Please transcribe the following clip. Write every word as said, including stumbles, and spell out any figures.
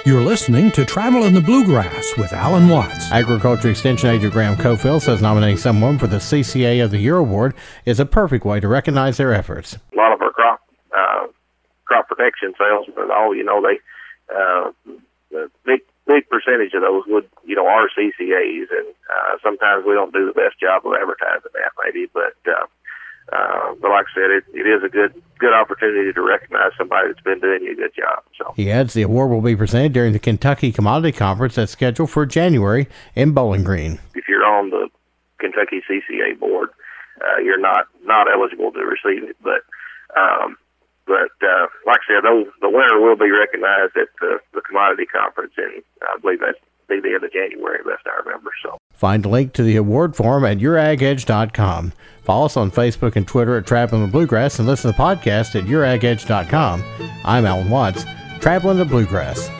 You're listening to Travel in the Bluegrass with Alan Watts. Agriculture Extension Agent Graham Cofield says nominating someone for the C C A of the Year award is a perfect way to recognize their efforts. A lot of our crop uh, crop protection salesmen, all you know, they uh, the big big percentage of those would you know are C C As, and uh, sometimes we don't do the best job of advertising that, maybe, but. Uh, Uh, but like I said, it, it is a good good opportunity to recognize somebody that's been doing you a good job. So he adds the award will be presented during the Kentucky Commodity Conference that's scheduled for January in Bowling Green. If you're on the Kentucky C C A board, uh, you're not, not eligible to receive it. But um, but uh, like I said, those, the winner will be recognized at the, the Commodity Conference, and I believe that's be the end of January, best I remember. So find a link to the award form at your ag edge dot com. Follow us on Facebook and Twitter at Traveling the Bluegrass, and listen to the podcast at your ag edge dot com. I'm Alan Watts, Traveling the Bluegrass.